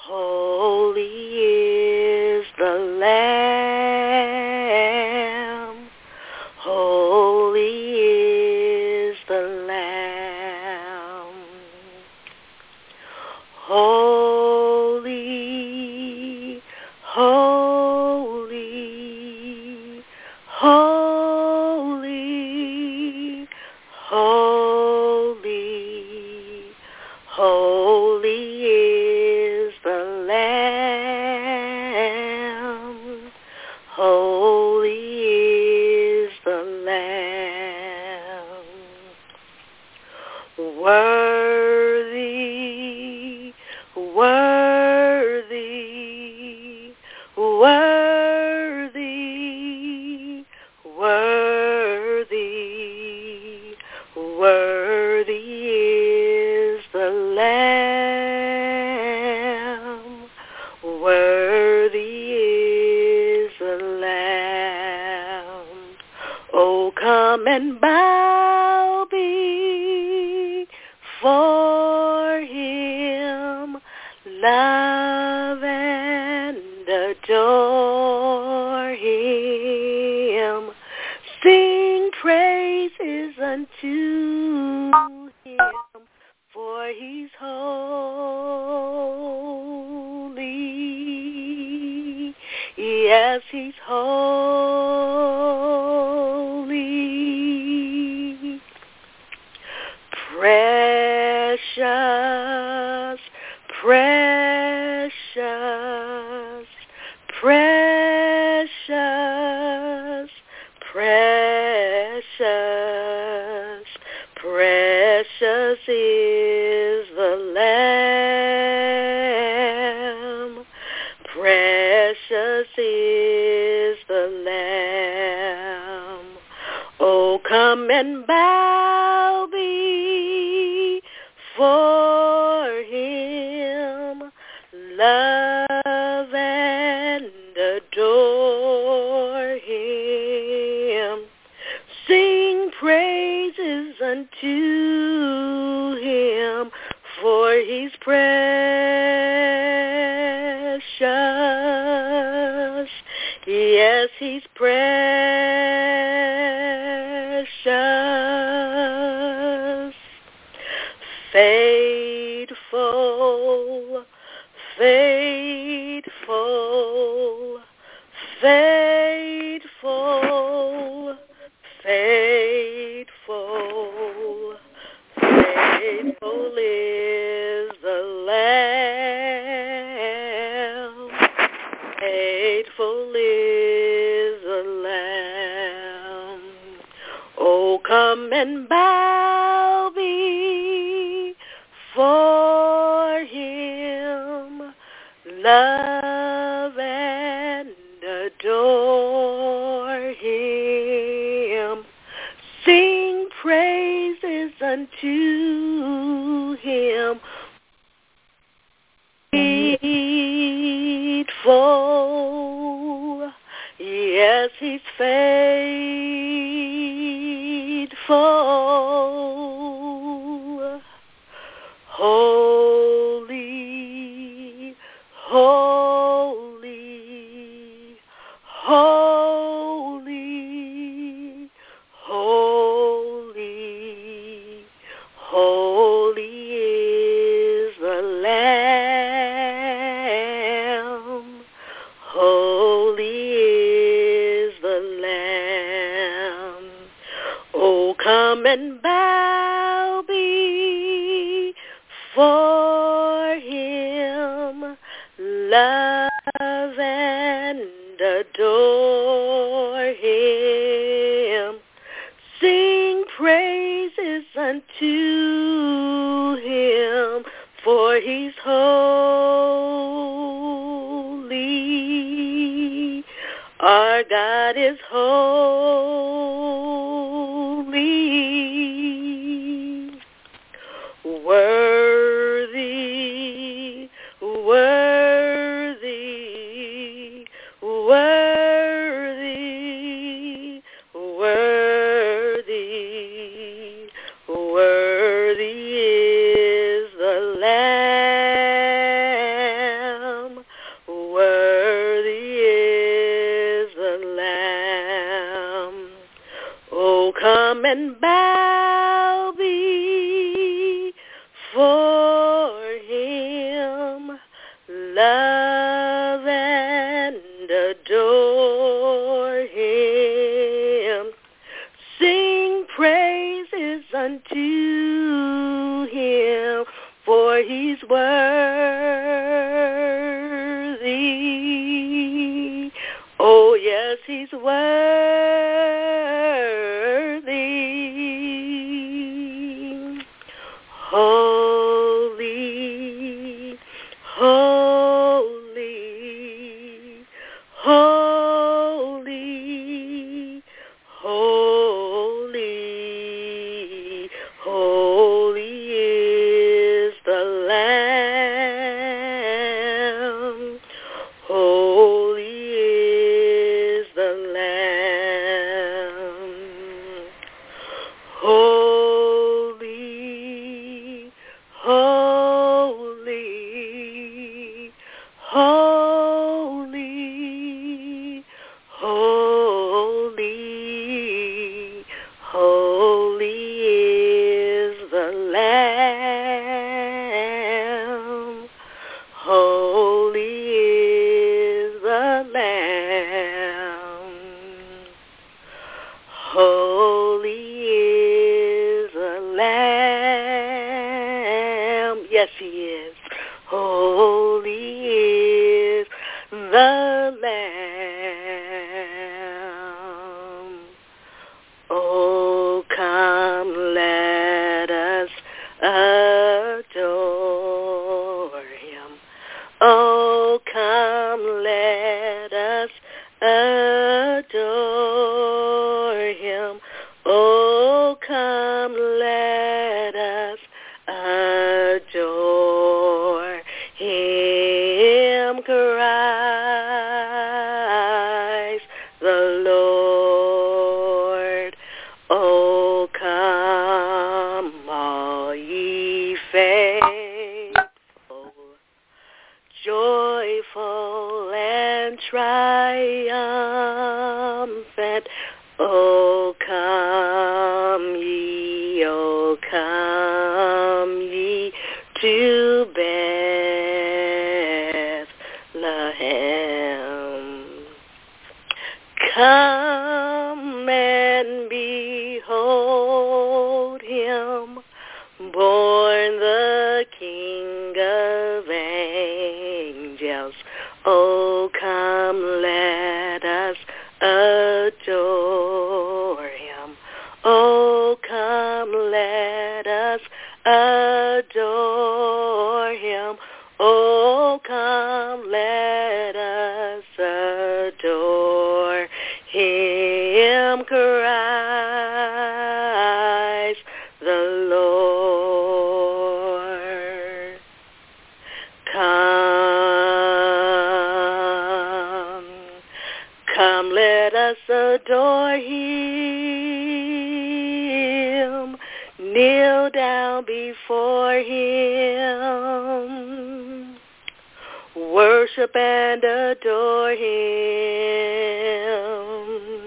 Holy is the Lamb. Holy is the Lamb. Holy, holy, holy, holy, holy is the Lamb. Holy is the Lamb. Worthy, worthy, worthy, worthy, worthy is the Lamb. Worthy is the Lamb. Oh, come and bow before him, love and adore him. Sing praises unto him, for he's holy. Yes, he's holy. Precious, precious, precious, precious, precious is the Lamb. Precious is the Lamb. Oh, come and bow before him, love and adore him. Sing praises unto him, for he's precious. Yes, he's precious. Faithful, faithful, faithful, faithful, faithful is the Lamb. Faithful is the Lamb. Oh, come and bow before him, love and adore him. Sing praises unto him. Faithful, yes, he's faithful. Holy, holy, holy, holy, holy is the Lamb. Holy is the Lamb. Oh, come and bow before him, love and adore him. Sing praises unto him, for he's holy. Our God is holy. Worthy, worthy, worthy, worthy, worthy is the Lamb. and bow before him, love and adore him, sing praises unto him, for he's worthy. Oh, yes, he's worthy. Holy, holy, holy, holy, holy is the Lamb. Holy is the Lamb. Holy, holy, holy, holy, holy is the Lamb. Holy is the Lamb. Holy is the Lamb. Yes, he is. Holy is the Lamb. Oh, come, let us adore him. Oh, come, let us adore him. Oh, come, let us adore him, Christ the Lord. Oh, come, all ye faithful, joyful and triumphant. Oh, come ye to Bethlehem. Come and behold him, born the King of angels. Oh, come, let us adore him. Oh, come, let us adore him. Oh, come, let us adore him, Christ the Lord. Come, let us adore him, kneel down before him, worship and adore him.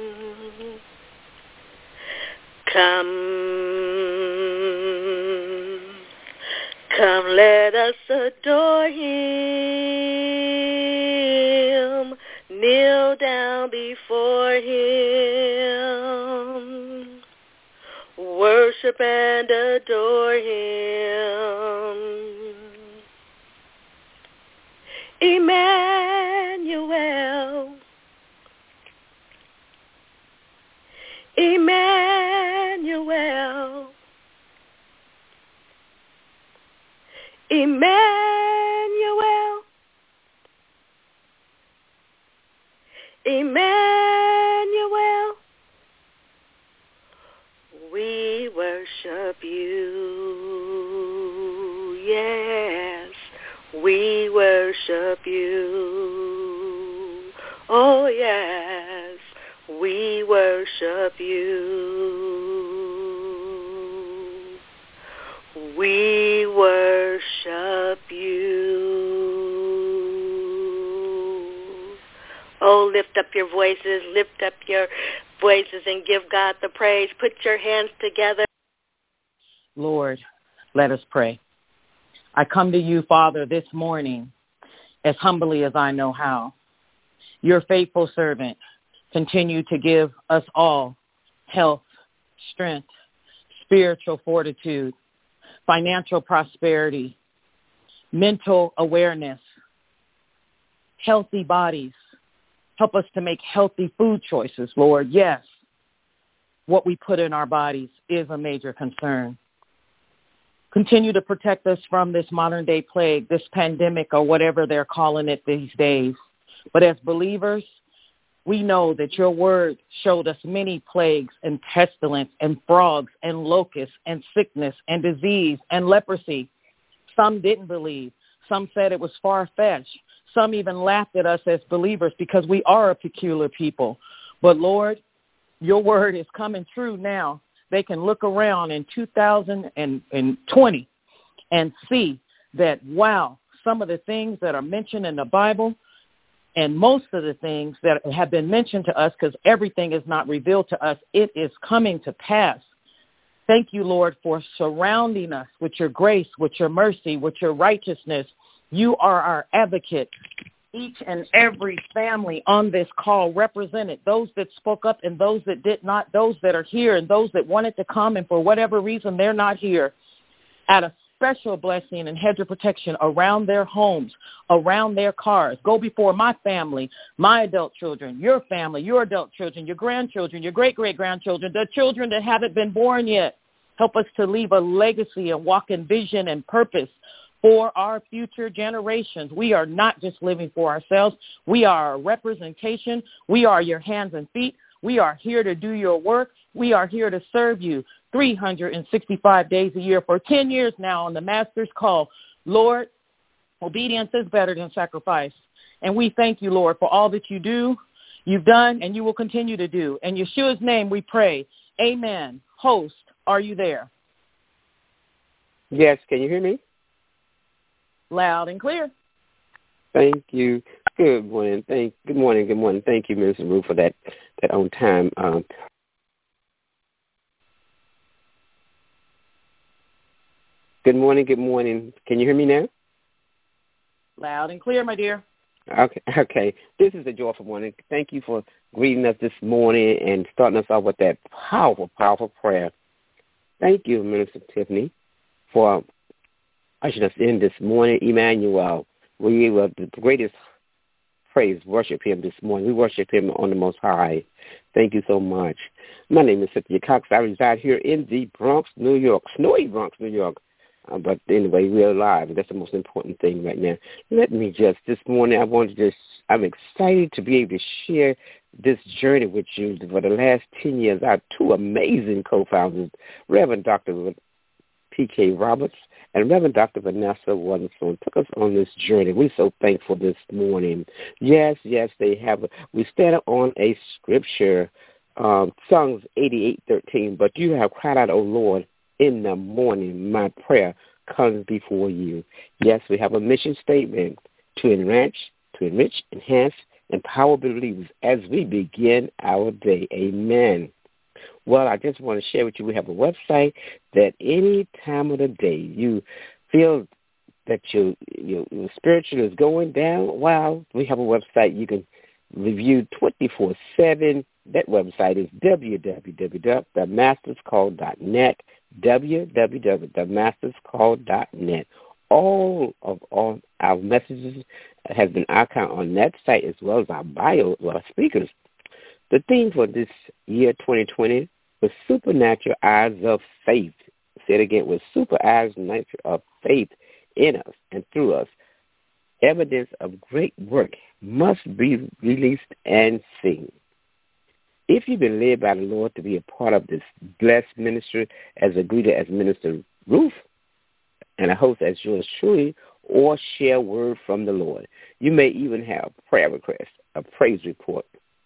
Come, let us adore him, kneel down before him, worship and adore him. Emmanuel, Emmanuel, Emmanuel, Emmanuel, we worship you, yes, we worship you, oh yes, we worship you, we worship you. Oh, lift up your voices, lift up your voices and give God the praise. Put your hands together. Lord, let us pray. I come to you, Father, this morning as humbly as I know how. Your faithful servant, continue to give us all health, strength, spiritual fortitude, financial prosperity, mental awareness, healthy bodies. Help us to make healthy food choices, Lord. Yes, what we put in our bodies is a major concern. Continue to protect us from this modern-day plague, this pandemic, or whatever they're calling it these days. But as believers, we know that your word showed us many plagues and pestilence and frogs and locusts and sickness and disease and leprosy. Some didn't believe. Some said it was far-fetched. Some even laughed at us as believers because we are a peculiar people. But, Lord, your word is coming true now. They can look around in 2020 and see that, wow, some of the things that are mentioned in the Bible and most of the things that have been mentioned to us, because everything is not revealed to us, it is coming to pass. Thank you, Lord, for surrounding us with your grace, with your mercy, with your righteousness. You are our advocate. Each and every family on this call represented, those that spoke up and those that did not, those that are here and those that wanted to come and for whatever reason they're not here. Add a special blessing and hedge of protection around their homes, around their cars. Go before my family, my adult children, your family, your adult children, your grandchildren, your great-great-grandchildren, the children that haven't been born yet. Help us to leave a legacy and walk in vision and purpose for our future generations. We are not just living for ourselves. We are a representation. We are your hands and feet. We are here to do your work. We are here to serve you 365 days a year for 10 years now on the Master's Call. Lord, obedience is better than sacrifice. And we thank you, Lord, for all that you do, you've done, and you will continue to do. In Yeshua's name we pray. Amen. Host, are you there? Yes, can you hear me? Loud and clear. Thank you. Good morning. Good morning. Thank you, Mrs. Ruth, for that on time. Good morning. Can you hear me now? Loud and clear, my dear. Okay. This is a joyful morning. Thank you for greeting us this morning and starting us off with that powerful, powerful prayer. Thank you, Minister Tiffany, for ushering us in this morning. Emmanuel, we were the greatest praise, worship him this morning. We worship him on the Most High. Thank you so much. My name is Cynthia Cox. I reside here in the Bronx, New York, snowy Bronx, New York. But anyway, we're alive. That's the most important thing right now. Let me this morning, I'm excited to be able to share this journey with you. For the last 10 years, our two amazing co-founders, Reverend Dr. P.K. Roberts and Reverend Dr. Vanessa Wonderstone, took us on this journey. We're so thankful this morning. Yes, they have. We stand on a scripture, Psalms 88:13, but you have cried out, O Lord, in the morning, my prayer comes before you. Yes, we have a mission statement to enrich, enhance, empower believers as we begin our day. Amen. Well, I just want to share with you, we have a website that any time of the day you feel that your spiritual is going down, well, we have a website you can review 24/7. That website is www.themasterscall.net, www.themasterscall.net. All of our messages has been archived on that site as well as our bio, our speakers. The theme for this year, 2020, was supernatural eyes of faith. Say it again, with super eyes of faith in us and through us. Evidence of great work must be released and seen. If you've been led by the Lord to be a part of this blessed ministry as a greeter as Minister Ruth and a host as yours truly, or share word from the Lord, you may even have prayer requests, a praise report.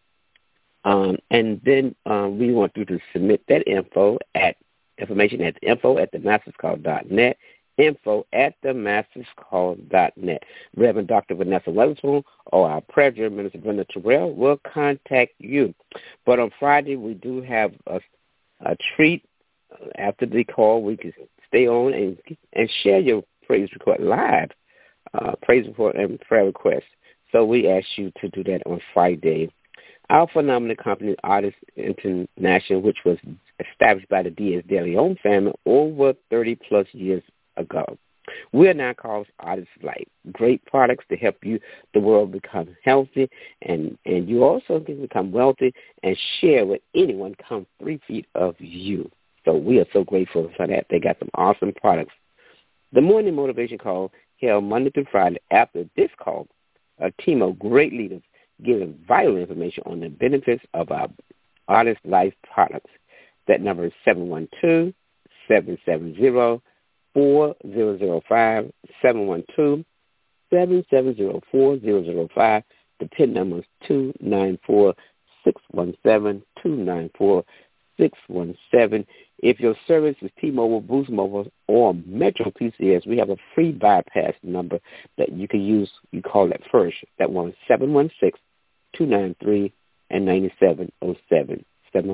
And then we want you to submit that information at info@themasterscall.net, info@themasterscall.net. Reverend Dr. Vanessa Weatherspoon or our president, Minister Brenda Terrell, will contact you. But on Friday, we do have a treat. After the call, we can stay on and share your praise report live, praise report and prayer requests. So we ask you to do that on Friday. Our phenomenal company, Artists International, which was established by the Diaz de Leon family over 30-plus years ago. We are now called Artists Life. Great products to help you, the world, become healthy, and you also can become wealthy and share with anyone come 3 feet of you. So we are so grateful for that. They got some awesome products. The morning motivation call held Monday through Friday. After this call, a team of great leaders giving vital information on the benefits of our Artist Life products. That number is 712-770-4005, 712-770-4005. The PIN number is 294-617, 294-617. If your service is T-Mobile, Boost Mobile, or Metro PCS, we have a free bypass number that you can use. You call that first. That one is 716-293-9707,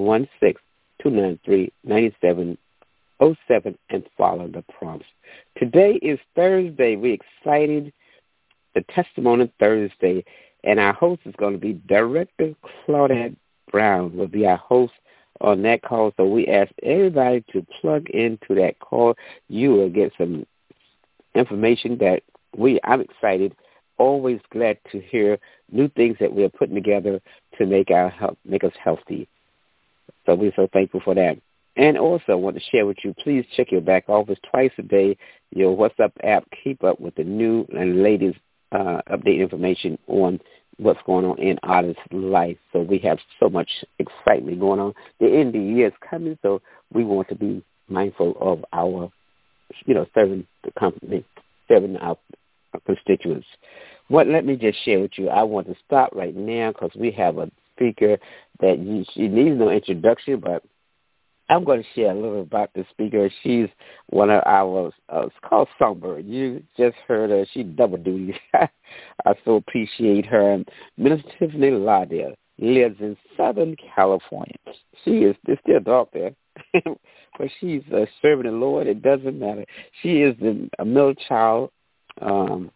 716-293-9707, and follow the prompts. Today is Thursday. We're excited. The Testimony Thursday, and our host is going to be Director Claudette Brown will be our host on that call. So we ask everybody to plug into that call. You will get some information that I'm excited, always glad to hear new things that we're putting together to make us healthy. So we're so thankful for that. And also want to share with you, please check your back office twice a day, your WhatsApp app. Keep up with the new and latest update information on what's going on in Artist Life. So we have so much excitement going on. The end of the year is coming, so we want to be mindful of our, serving the company, serving our constituents. Let me just share with you. I want to stop right now because we have a speaker that she needs no introduction, but I'm going to share a little about the speaker. She's one of our, it's called Songbird. You just heard her. She double duty. I so appreciate her. Minister Tiffany Lauderdale lives in Southern California. She is still dark there, but she's serving the Lord. It doesn't matter. She is a middle child of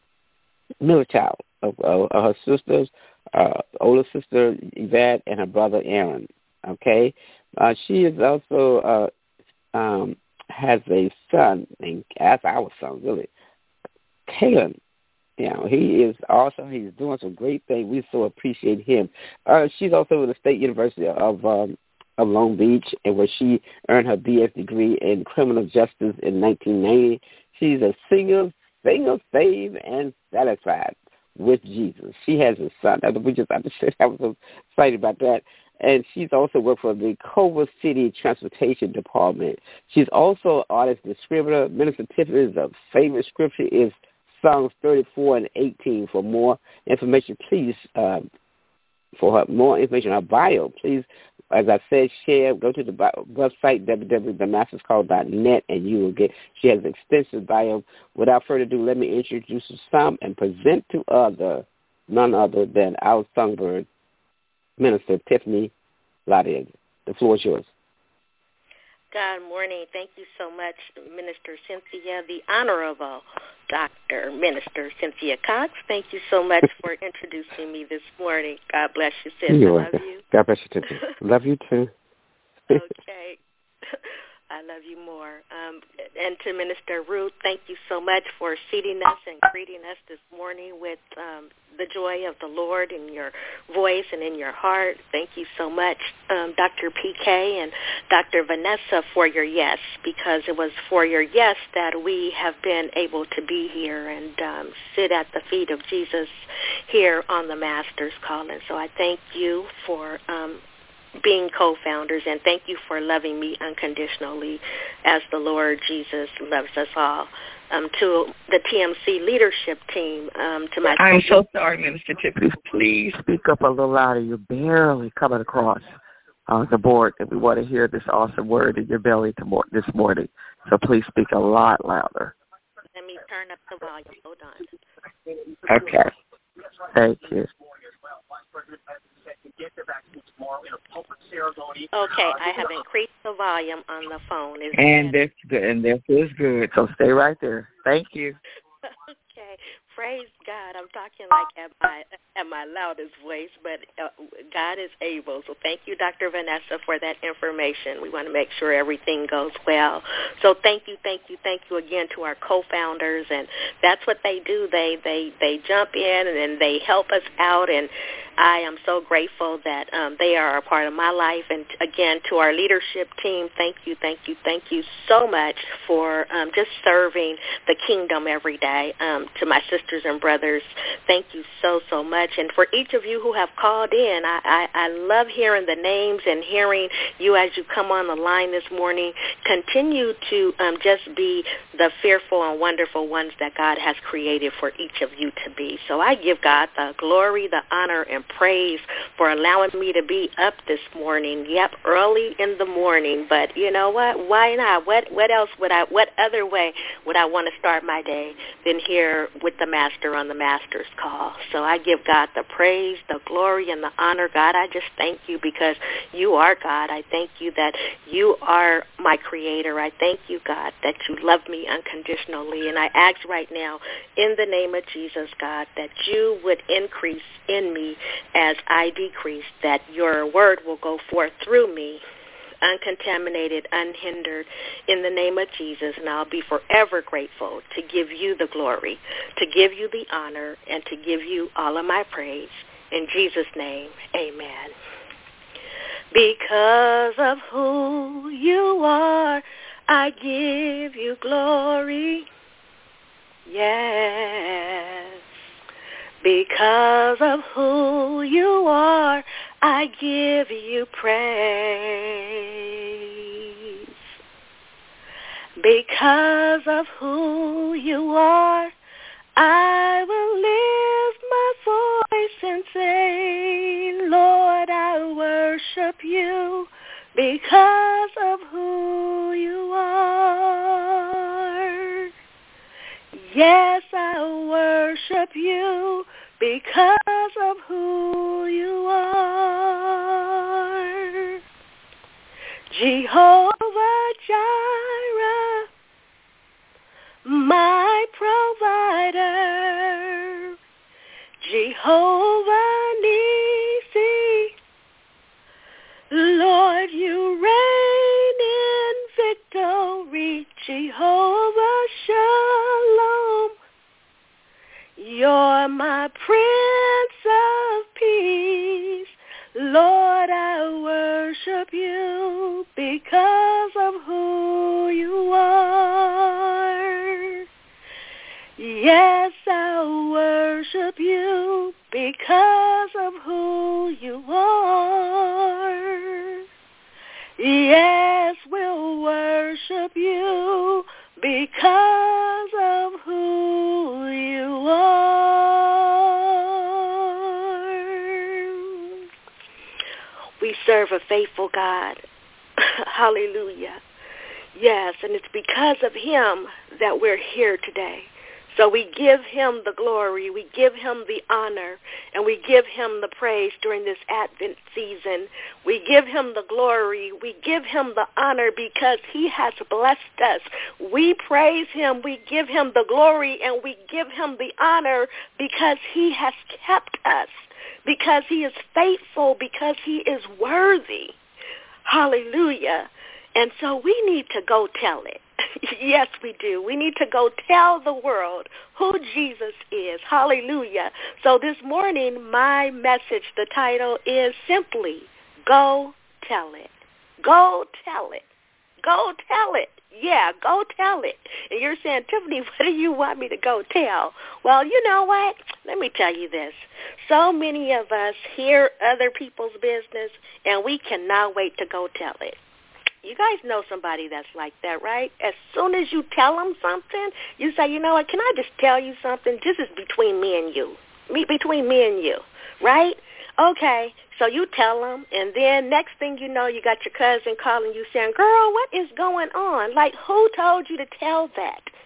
her sisters, older sister Yvette and her brother Aaron. Okay. She is also has a son named, as our son, really, Kalen. He's doing some great things. We so appreciate him. She's also with the State University of Long Beach, and where she earned her BS degree in criminal justice in 1990. She's a single, saved, and satisfied with Jesus. She has a son. I was so excited about that. And she's also worked for the Culver City Transportation Department. She's also an artist distributor. Minister Tiffany's favorite scripture is Psalms 34 and 18. For more information, please, for her more information on her bio, please, as I said, go to the website, www.themasterscall.net, and you will get, she has an extensive bio. Without further ado, let me introduce some and present to none other than our songbird, Minister Tiffany Lauderdale. The floor is yours. Good morning. Thank you so much, Minister Cynthia, the Honorable Dr. Minister Cynthia Cox. Thank you so much for introducing me this morning. God bless you, sis. I love you. God bless you, too. Love you, too. Okay. I love you more. And to Minister Ruth, thank you so much for seating us and greeting us this morning with the joy of the Lord in your voice and in your heart. Thank you so much, Dr. PK and Dr. Vanessa, for your yes, because it was for your yes that we have been able to be here and sit at the feet of Jesus here on the Master's Call. And so I thank you for being co-founders, and thank you for loving me unconditionally as the Lord Jesus loves us all. To the TMC leadership team, to my... I'm so sorry, Minister Tiffany. Please speak up a little louder. You're barely coming across the board, and we want to hear this awesome word in your belly this morning. So please speak a lot louder. turn up the volume. Hold on. Okay. Thank you. Okay, I have increased the volume on the phone. And that's good. And that is good. So stay right there. Thank you. Okay, praise God. I'm talking like at my loudest voice, but God is able. So thank you, Dr. Vanessa, for that information. We want to make sure everything goes well. So thank you again to our co-founders, and that's what they do. They jump in and then they help us out, and I am so grateful that they are a part of my life. And again, to our leadership team, thank you so much for just serving the kingdom every day. To my sisters and brothers, thank you so much. And for each of you who have called in, I love hearing the names and hearing you as you come on the line this morning. Continue to just be the fearful and wonderful ones that God has created for each of you to be. So I give God the glory, the honor, and praise for allowing me to be up this morning. Yep, early in the morning. But you know what? Why not? What other way would I want to start my day than here with the Master on the Master's call? So I give God the praise, the glory, and the honor. God, I just thank you because you are God. I thank you that you are my creator. I thank you, God, that you love me unconditionally. And I ask right now, in the name of Jesus, God, that you would increase in me as I decrease, that your word will go forth through me, uncontaminated, unhindered, in the name of Jesus. And I'll be forever grateful to give you the glory, to give you the honor, and to give you all of my praise. In Jesus' name, amen. Because of who you are, I give you glory. Yes. Because of who you are, I give you praise. Because of who you are, I will lift my voice and say, Lord, I worship you because of who you are. Yes, I worship you because of who you are. Jehovah Jireh, my provider. Jehovah Nissi, Lord, you reign in victory. Jehovah Shalom, you're my Prince of Peace. Lord, I worship you because of who you are. Yes, I worship you because of who you are. Yes, we'll worship you because of who you are. We serve a faithful God. Hallelujah. Yes, and it's because of him that we're here today. So we give him the glory, we give him the honor, and we give him the praise during this Advent season. We give him the glory, we give him the honor because he has blessed us. We praise him, we give him the glory, and we give him the honor because he has kept us, because he is faithful, because he is worthy. Hallelujah. And so we need to go tell it. Yes, we do. We need to go tell the world who Jesus is. Hallelujah. So this morning, my message, the title is simply, Go Tell It. Go tell it. Go tell it. Yeah, go tell it. And you're saying, Tiffany, what do you want me to go tell? Well, you know what? Let me tell you this. So many of us hear other people's business, and we cannot wait to go tell it. You guys know somebody that's like that, right? As soon as you tell them something, you say, you know what, can I just tell you something? This is between me and you. Between me and you, right? Okay, so you tell them, and then next thing you know, you got your cousin calling you saying, girl, what is going on? Like, who told you to tell that?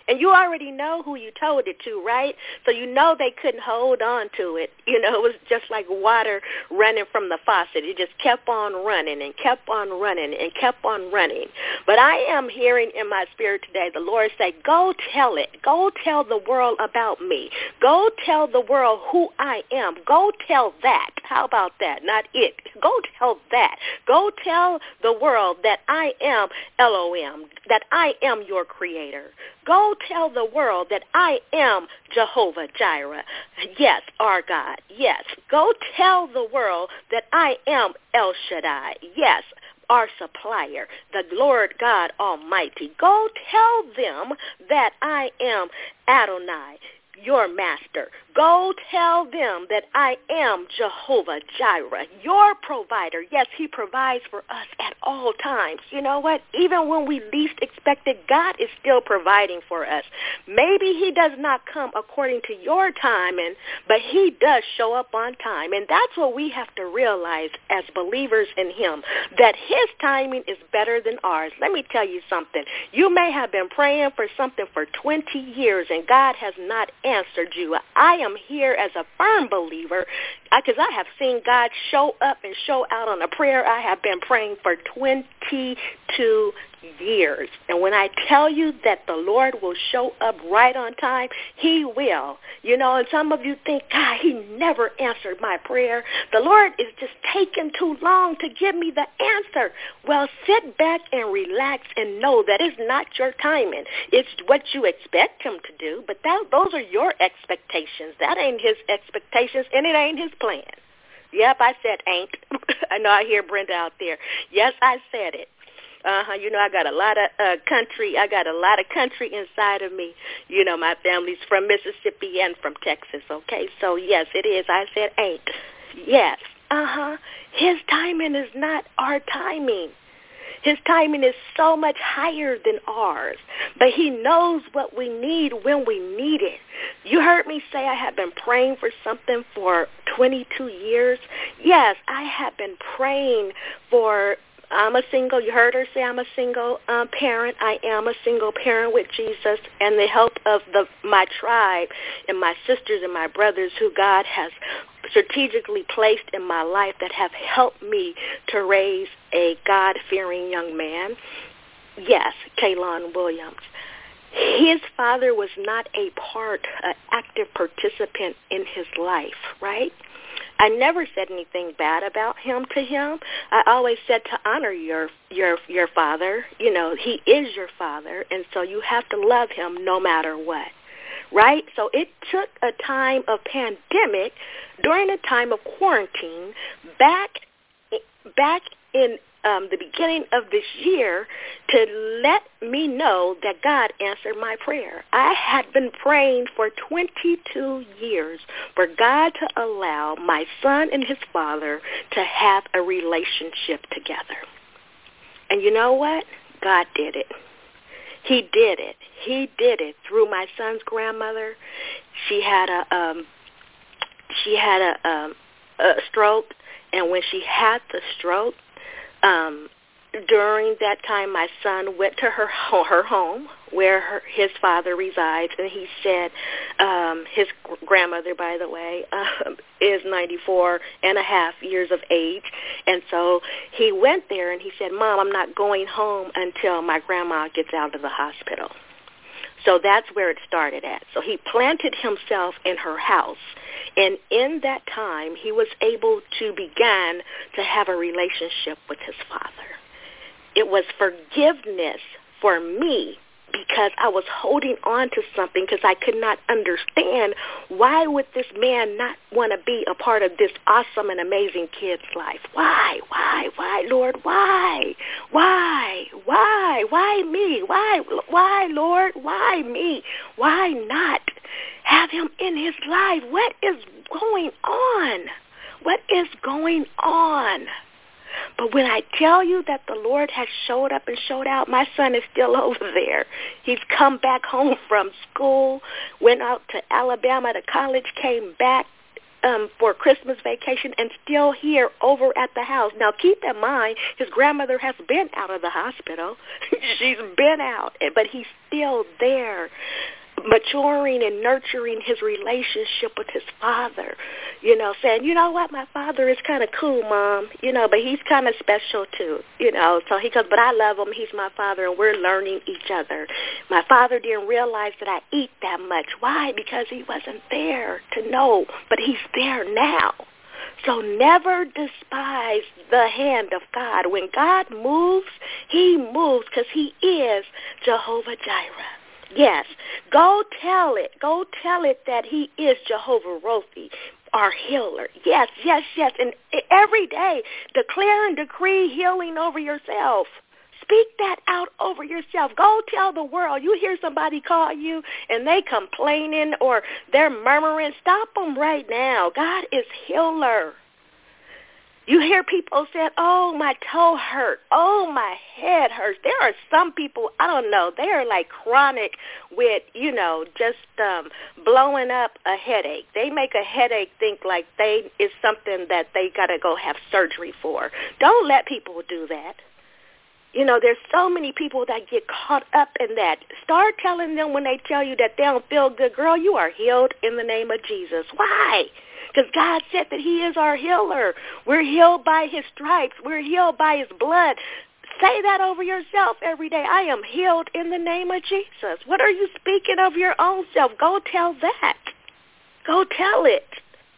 And you already know who you told it to, right? So you know they couldn't hold on to it. You know, it was just like water running from the faucet. It just kept on running and kept on running and kept on running. But I am hearing in my spirit today the Lord say, go tell it. Go tell the world about me. Go tell the world who I am. Go tell that. How about that? Not it. Go tell that. Go tell the world that I am Elohim, that I am your creator. Go tell the world that I am Jehovah Jireh. Yes, our God. Yes. Go tell the world that I am El Shaddai. Yes, our supplier, the Lord God Almighty. Go tell them that I am Adonai, your master. Go tell them that I am Jehovah Jireh, your provider. Yes, he provides for us at all times. You know what? Even when we least expect it, God is still providing for us. Maybe he does not come according to your timing, but he does show up on time. And that's what we have to realize as believers in him, that his timing is better than ours. Let me tell you something. You may have been praying for something for 20 years, and God has not answered you. I am here as a firm believer because I have seen God show up and show out on a prayer I have been praying for 22 years. And when I tell you that the Lord will show up right on time, he will. You know, and some of you think, God, he never answered my prayer. The Lord is just taking too long to give me the answer. Well, sit back and relax and know that it's not your timing. It's what you expect him to do, but those are your expectations. That ain't his expectations, and it ain't his plan. Yep, I said ain't. I know I hear Brenda out there. Yes, I said it. You know, I got a lot of country. I got a lot of country inside of me. You know, my family's from Mississippi and from Texas, okay? So, yes, it is. I said ain't. Yes. His timing is not our timing. His timing is so much higher than ours. But he knows what we need when we need it. You heard me say I have been praying for something for 22 years. Yes, I have been praying for, I'm a single, you heard her say I'm a single parent. I am a single parent with Jesus and the help of my tribe and my sisters and my brothers who God has strategically placed in my life that have helped me to raise a God-fearing young man. Yes, Kaylon Williams. His father was not an active participant in his life, right? I never said anything bad about him to him. I always said to honor your father. You know, he is your father, and so you have to love him no matter what. Right? So it took a time of pandemic, during a time of quarantine, back in the beginning of this year, to let me know that God answered my prayer. I had been praying for 22 years for God to allow my son and his father to have a relationship together. And you know what? God did it. He did it. He did it through my son's grandmother. She had a stroke, and when she had the stroke, during that time, my son went to her home where his father resides, and he said his grandmother, by the way, is 94 and a half years of age. And so he went there, and he said, Mom, I'm not going home until my grandma gets out of the hospital. So that's where it started at. So he planted himself in her house. And in that time, he was able to begin to have a relationship with his father. It was forgiveness for me because I was holding on to something because I could not understand why would this man not want to be a part of this awesome and amazing kid's life? Why, Lord? Why me? Why, Lord? Why me? Why not have him in his life? What is going on? What is going on? But when I tell you that the Lord has showed up and showed out, my son is still over there. He's come back home from school, went out to Alabama to college, came back for Christmas vacation and still here over at the house. Now, keep in mind, his grandmother has been out of the hospital. She's been out, but he's still there, maturing and nurturing his relationship with his father, saying, you know what, my father is kind of cool, Mom, but he's kind of special too, So he goes, but I love him. He's my father, and we're learning each other. My father didn't realize that I eat that much. Why? Because he wasn't there to know, but he's there now. So never despise the hand of God. When God moves, he moves because he is Jehovah Jireh. Yes, go tell it. Go tell it that he is Jehovah Rophi, our healer. Yes, yes, yes. And every day, declare and decree healing over yourself. Speak that out over yourself. Go tell the world. You hear somebody call you and they complaining or they're murmuring. Stop them right now. God is healer. You hear people say, oh, my toe hurt. Oh, my head hurts. There are some people, I don't know, they are like chronic with, just blowing up a headache. They make a headache think like it's something that they got to go have surgery for. Don't let people do that. There's so many people that get caught up in that. Start telling them when they tell you that they don't feel good, girl, you are healed in the name of Jesus. Why? Because God said that he is our healer. We're healed by his stripes. We're healed by his blood. Say that over yourself every day. I am healed in the name of Jesus. What are you speaking of your own self? Go tell that. Go tell it.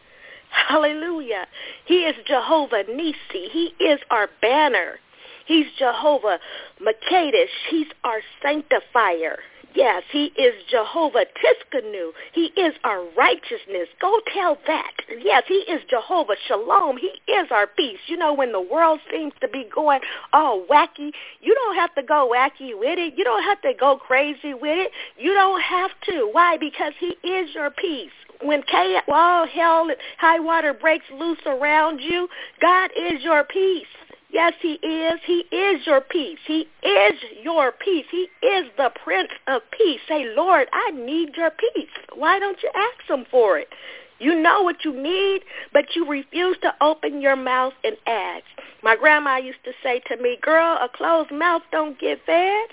Hallelujah. He is Jehovah Nisi. He is our banner. He's Jehovah Makadesh. He's our sanctifier. Yes, he is Jehovah Tiskanu. He is our righteousness. Go tell that. Yes, he is Jehovah Shalom. He is our peace. When the world seems to be going all wacky, you don't have to go wacky with it. You don't have to go crazy with it. You don't have to. Why? Because he is your peace. When all hell, high water breaks loose around you, God is your peace. Yes, he is. He is your peace. He is your peace. He is the Prince of Peace. Say, Lord, I need your peace. Why don't you ask him for it? You know what you need, but you refuse to open your mouth and ask. My grandma used to say to me, girl, a closed mouth don't get fed.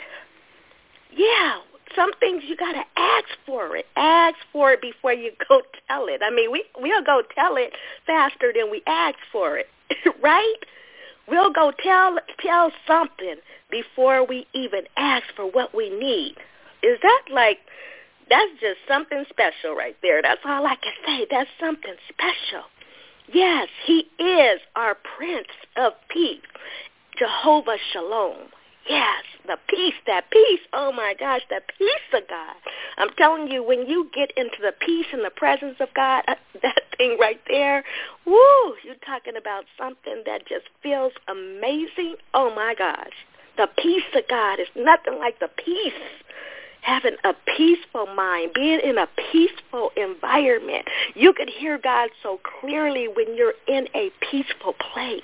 Yeah, some things you got to ask for it. Ask for it before you go tell it. I mean, we'll go tell it faster than we ask for it, right? We'll go tell something before we even ask for what we need. Is that that's just something special right there. That's all I can say. That's something special. Yes, he is our Prince of Peace, Jehovah Shalom. Yes, the peace, that peace. Oh, my gosh, the peace of God. I'm telling you, when you get into the peace and the presence of God, that thing right there, woo, you're talking about something that just feels amazing. Oh, my gosh. The peace of God is nothing like the peace. Having a peaceful mind, being in a peaceful environment. You could hear God so clearly when you're in a peaceful place.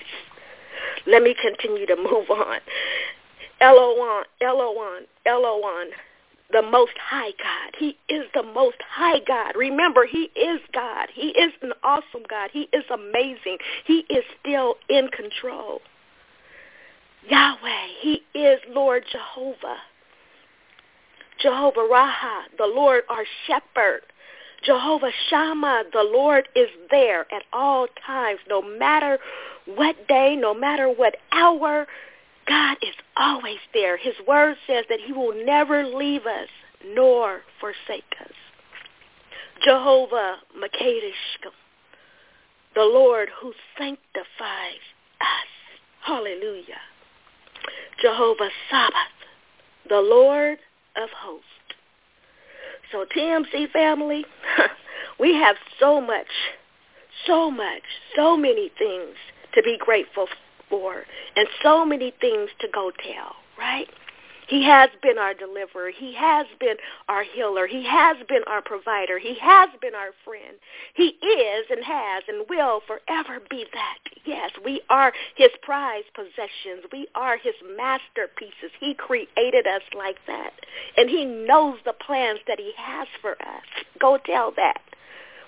Let me continue to move on. Elohim, the Most High God. He is the Most High God. Remember, he is God. He is an awesome God. He is amazing. He is still in control. Yahweh, he is Lord Jehovah. Jehovah Raha, the Lord our shepherd. Jehovah Shammah, the Lord is there at all times, no matter what day, no matter what hour. God is always there. His word says that he will never leave us nor forsake us. Jehovah Makadesh, the Lord who sanctifies us. Hallelujah. Jehovah Sabbath, the Lord of hosts. So TMC family, we have so many things to be grateful for, and so many things to go tell, right? He has been our deliverer. He has been our healer. He has been our provider. He has been our friend. He is and has and will forever be that. Yes, we are his prized possessions. We are his masterpieces. He created us like that. And he knows the plans that he has for us. Go tell that.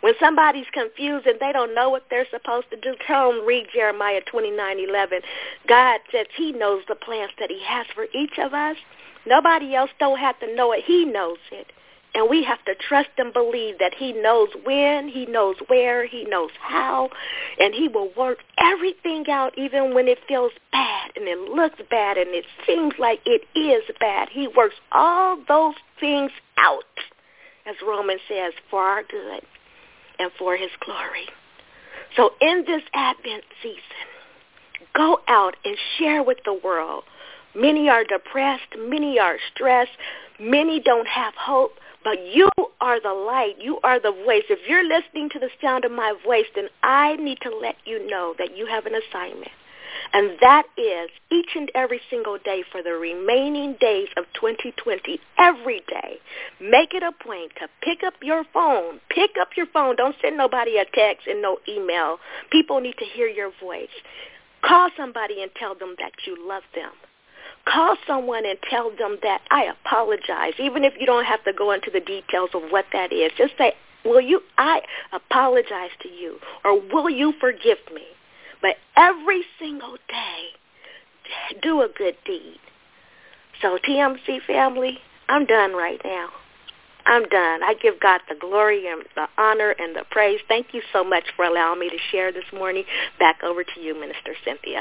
When somebody's confused and they don't know what they're supposed to do, tell them, read Jeremiah 29:11. God says he knows the plans that he has for each of us. Nobody else don't have to know it. He knows it. And we have to trust and believe that he knows when, he knows where, he knows how, and he will work everything out even when it feels bad and it looks bad and it seems like it is bad. He works all those things out, as Romans says, for our good and for his glory. So in this Advent season, go out and share with the world. Many are depressed. Many are stressed. Many don't have hope. But you are the light. You are the voice. If you're listening to the sound of my voice, then I need to let you know that you have an assignment. And that is each and every single day for the remaining days of 2020, every day. Make it a point to pick up your phone. Pick up your phone. Don't send nobody a text and no email. People need to hear your voice. Call somebody and tell them that you love them. Call someone and tell them that I apologize, even if you don't have to go into the details of what that is. Just say, I apologize to you, or will you forgive me? But every single day, do a good deed. So TMC family, I'm done right now. I'm done. I give God the glory and the honor and the praise. Thank you so much for allowing me to share this morning. Back over to you, Minister Cynthia.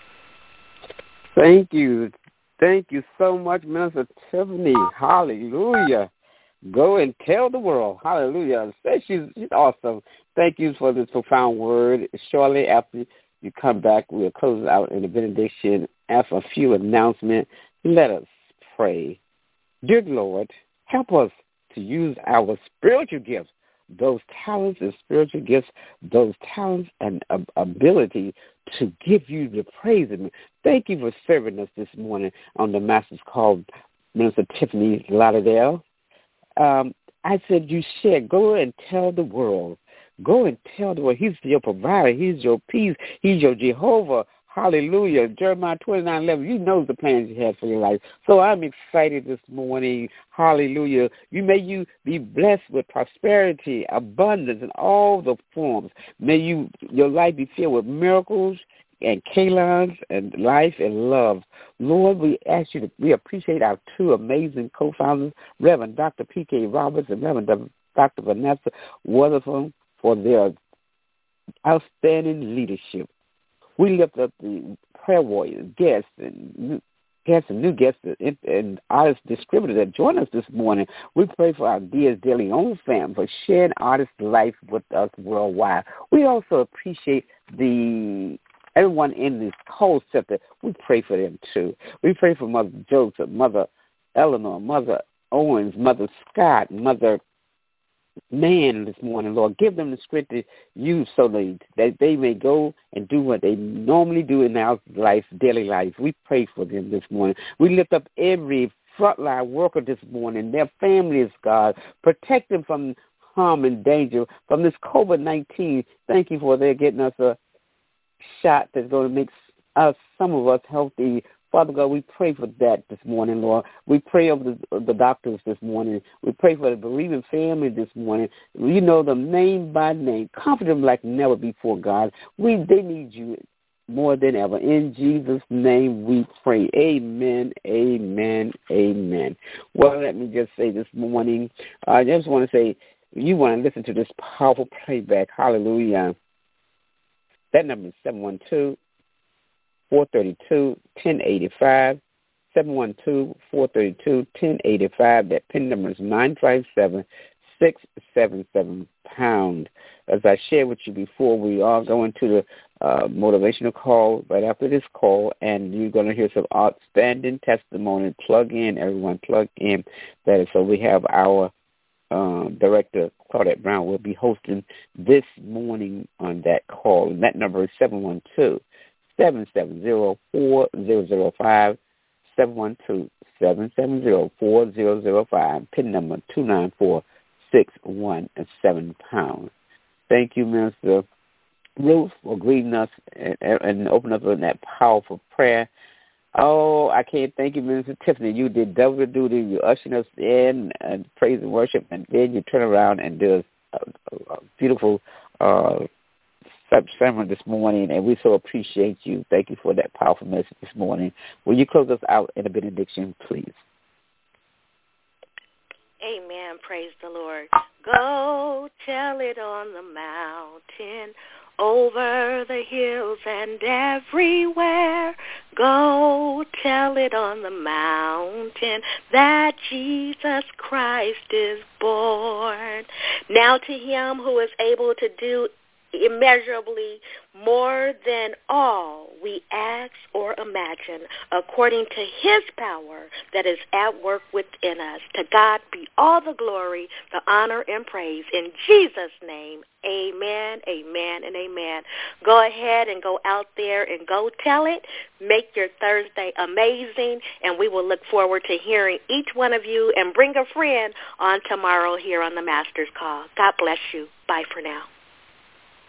Thank you. Thank you so much, Minister Tiffany. Hallelujah. Go and tell the world. Hallelujah. She's awesome. Thank you for this profound word. Shortly after you come back, we'll close out in the benediction. After a few announcements, let us pray. Dear Lord, help us to use our spiritual gifts, those talents and spiritual gifts, those talents and ability to give you the praise. And thank you for serving us this morning on the Master's Call, Minister Tiffany Lauderdale. I said you said, go and tell the world. Go and tell the world. He's your provider. He's your peace. He's your Jehovah. Hallelujah. Jeremiah 29:11, you know the plans you have for your life. So I'm excited this morning. Hallelujah. May you be blessed with prosperity, abundance in all the forms. May your life be filled with miracles and kalons and life and love. Lord, we appreciate our two amazing co-founders, Reverend Dr. P.K. Roberts and Reverend Dr. Vanessa Weatherford, for their outstanding leadership. We lift up the prayer warriors, guests and new guests and artist distributors that join us this morning. We pray for our Diaz De Leon fam for sharing artist life with us worldwide. We also appreciate everyone in this whole sector. We pray for them too. We pray for Mother Joseph, Mother Eleanor, Mother Owens, Mother Scott, Mother Man this morning, Lord. Give them the strength to use so that they may go and do what they normally do in our life, daily life. We pray for them this morning. We lift up every frontline worker this morning, their families, God. Protect them from harm and danger from this COVID-19. Thank you for their getting us a shot that's going to make some of us healthy. Father God, we pray for that this morning, Lord. We pray over the doctors this morning. We pray for the bereaving family this morning. You know them name by name. Comfort them like never before, God. They need you more than ever. In Jesus' name we pray. Amen, amen, amen. Well, let me just say this morning, I just want to say, you want to listen to this powerful playback. Hallelujah. That number is 712-432-1085, 712-432-1085. That PIN number is 957-677#. As I shared with you before, we are going to the motivational call right after this call, and you're going to hear some outstanding testimony. Plug in, everyone, plug in. That is, so we have our Director Claudette Brown will be hosting this morning on that call. And that number is 712-770-4005, 712-770-4005, PIN number 294-617#. Thank you, Minister Ruth, for greeting us and opening up in that powerful prayer. Oh, I can't thank you, Minister Tiffany. You did double duty. You ushered us in and praise and worship, and then you turn around and do beautiful sermon this morning, and we so appreciate you. Thank you for that powerful message this morning. Will you close us out in a benediction, please? Amen. Praise the Lord. Go tell it on the mountain, over the hills and everywhere. Go tell it on the mountain that Jesus Christ is born. Now to him who is able to do immeasurably more than all we ask or imagine, according to his power that is at work within us. To God be all the glory, the honor, and praise. In Jesus' name, amen, amen, and amen. Go ahead and go out there and go tell it. Make your Thursday amazing, and we will look forward to hearing each one of you, and bring a friend on tomorrow here on the Master's Call. God bless you. Bye for now.